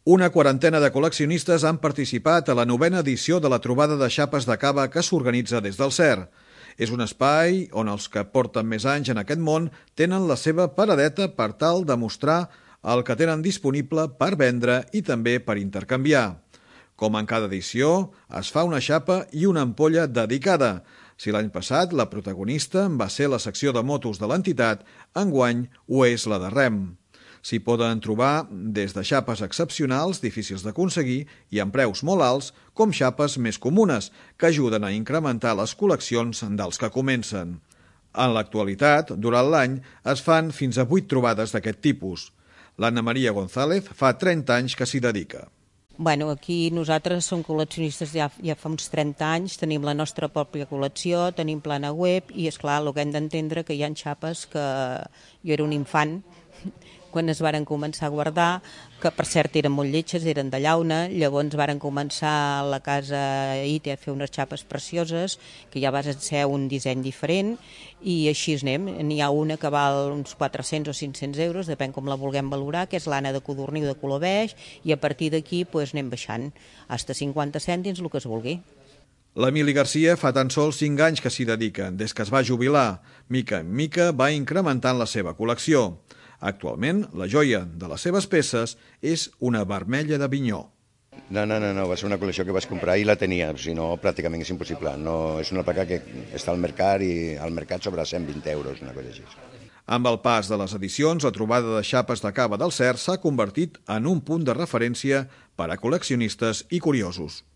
Una quarantena de col·leccionistes han participat a la 9a edició de la trobada de xapes de cava que s'organitza des del CER. És un espai on els que porten més anys en aquest món tenen la seva paradeta per tal de mostrar el que tenen disponible per vendre i també per intercanviar. Com en cada edició, es fa una xapa i una ampolla dedicada. Si l'any passat la protagonista va ser la secció de motos de l'entitat, enguany ho és la de rem. S'hi poden trobar des de xapes excepcionals, difícils d'aconseguir i amb preus molt alts, com xapes més comunes, que ajuden a incrementar les col·leccions dels que comencen. En l'actualitat, durant l'any, es fan fins a 8 trobades d'aquest tipus. L'Anna Maria González fa 30 anys que s'hi dedica. Bueno, aquí nosaltres som col·leccionistes ja fa uns 30 anys, tenim la nostra pròpia col·lecció, tenim plana web i, esclar, el que hem d'entendre que hi ha xapes que jo era un infant quan es varen començar a guardar, que per cert eren molt lletges, eren de llauna, llavors varen començar a la casa IT a fer unes xapes precioses, que ja va ser un disseny diferent, i així anem. N'hi ha una que val uns 400 o 500 euros, depèn com la vulguem valorar, que és l'Anna de codorniu de color beix, i a partir d'aquí anem baixant, fins a 50 cèntims, el que es vulgui. L'Emili Garcia fa tan sols 5 anys que s'hi dedica, des que es va jubilar. Mica en mica va incrementant la seva col·lecció. Actualment, la joia de les seves peces és una vermella de Vinyó. No, va ser una col·lecció que vaig comprar i la tenia, si no pràcticament és impossible. No, és una placa que està al mercat i al mercat sobre 120 euros, una cosa així. Amb el pas de les edicions, la trobada de xapes de cava del CER s'ha convertit en un punt de referència per a col·leccionistes i curiosos.